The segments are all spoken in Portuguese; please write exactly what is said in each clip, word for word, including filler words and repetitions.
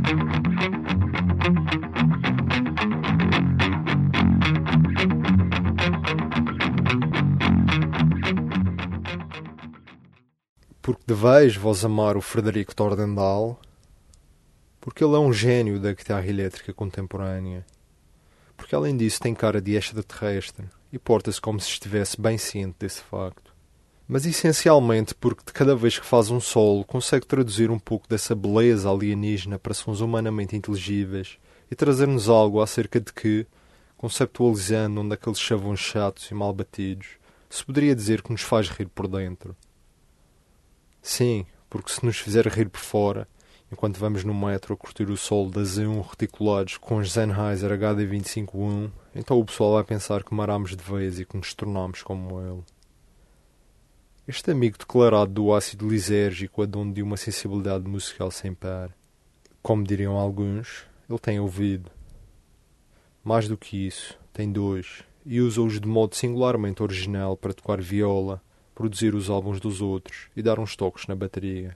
Porque deveis vós amar o Frederico Tordendal, porque ele é um gênio da guitarra elétrica contemporânea, porque além disso tem cara de extraterrestre e porta-se como se estivesse bem ciente desse facto. Mas essencialmente porque de cada vez que faz um solo consegue traduzir um pouco dessa beleza alienígena para sons humanamente inteligíveis e trazer-nos algo acerca de que, conceptualizando um daqueles chavões chatos e mal batidos, se poderia dizer que nos faz rir por dentro. Sim, porque se nos fizer rir por fora, enquanto vamos no metro a curtir o solo da Z um reticulados com os Sennheiser H D vinte e cinco um, então o pessoal vai pensar que maramos de vez e que nos tornamos como ele. Este amigo declarado do ácido lisérgico é dono de uma sensibilidade musical sem par. Como diriam alguns, ele tem ouvido. Mais do que isso, tem dois, e usa-os de modo singularmente original para tocar viola, produzir os álbuns dos outros e dar uns toques na bateria.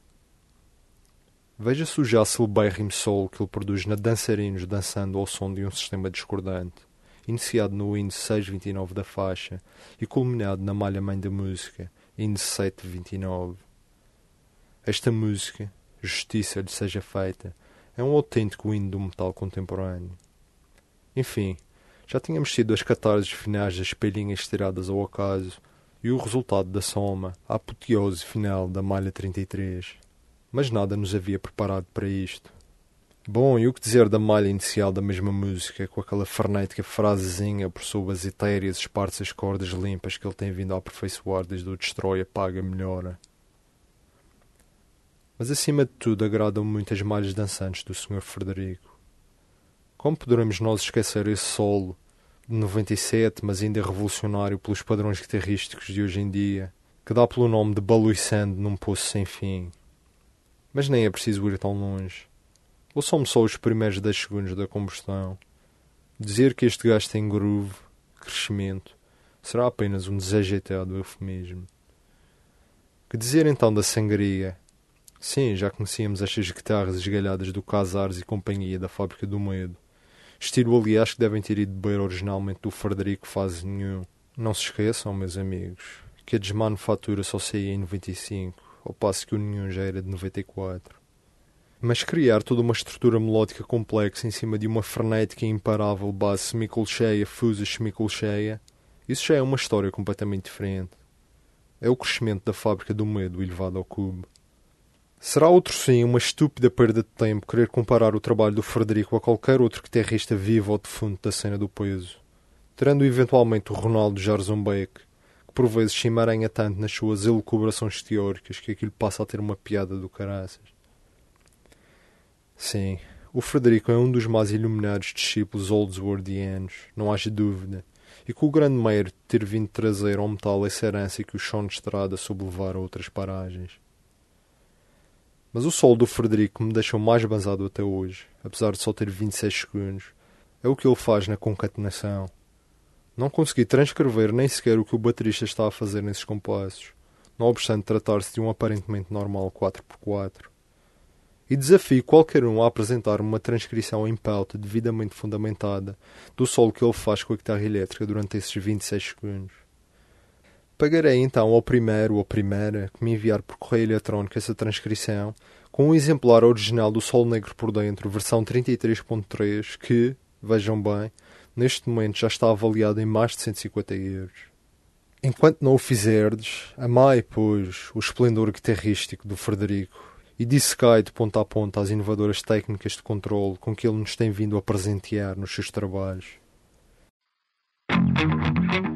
Veja-se o já celebérrimo solo que ele produz na Dançarinos dançando ao som de um sistema discordante, iniciado no índice seis vinte e nove da faixa e culminado na malha-mãe da música, índice sete vinte e nove. Esta música, justiça lhe seja feita, é um autêntico hino do metal contemporâneo. Enfim, já tínhamos tido as catarses finais das palhinhas tiradas ao acaso e o resultado da soma, a apoteose final da malha trinta e três. Mas nada nos havia preparado para isto. Bom, e o que dizer da malha inicial da mesma música, com aquela frenética frasezinha por sobre as etéreas esparsas cordas limpas que ele tem vindo a aperfeiçoar desde o Destroy Apaga Melhora. Mas acima de tudo agradam muito as malhas dançantes do senhor Frederico. Como poderemos nós esquecer esse solo de noventa e sete, mas ainda revolucionário pelos padrões guitarrísticos de hoje em dia, que dá pelo nome de baluiçando num poço sem fim? Mas nem é preciso ir tão longe. Ouçam-me só os primeiros dez segundos da combustão. Dizer que este gajo tem groove, crescimento, será apenas um desajeitado eufemismo. Que dizer então da sangria? Sim, já conhecíamos estas guitarras esgalhadas do Casares e companhia da Fábrica do Medo. Estilo, aliás, que devem ter ido beber originalmente do Frederico fase nenhum. Não se esqueçam, meus amigos, que a desmanufatura só saía em noventa e cinco, ao passo que o nenhum já era de noventa e quatro. Mas criar toda uma estrutura melódica complexa em cima de uma frenética e imparável base semicolcheia, fusa semicolcheia, isso já é uma história completamente diferente. É o crescimento da Fábrica do Medo elevado ao cubo. Será outro sim uma estúpida perda de tempo querer comparar o trabalho do Frederico a qualquer outro guitarrista vivo ou defunto da cena do peso, tirando eventualmente o Ronaldo Jarzombeck, que por vezes se emaranha tanto nas suas elucubrações teóricas que aquilo passa a ter uma piada do caraças. Sim, o Frederico é um dos mais iluminados discípulos oldsworthianos, não haja dúvida, e com o grande mérito de ter vindo trazer ao metal essa herança que o chão de estrada soube levar a outras paragens. Mas o solo do Frederico que me deixou mais basado até hoje, apesar de só ter vinte e seis segundos, é o que ele faz na concatenação. Não consegui transcrever nem sequer o que o baterista está a fazer nesses compassos, não obstante tratar-se de um aparentemente normal quatro por quatro. E desafio qualquer um a apresentar uma transcrição em pauta devidamente fundamentada do solo que ele faz com a guitarra elétrica durante esses vinte e seis segundos. Pagarei então ao primeiro ou primeira que me enviar por correio eletrónico essa transcrição com um exemplar original do Sol Negro por Dentro, versão trinta e três ponto três, que, vejam bem, neste momento já está avaliado em mais de cento e cinquenta euros. Enquanto não o fizerdes, amai, pois, o esplendor guitarrístico do Frederico e dissecai de ponta a ponta as inovadoras técnicas de controle com que ele nos tem vindo a presentear nos seus trabalhos.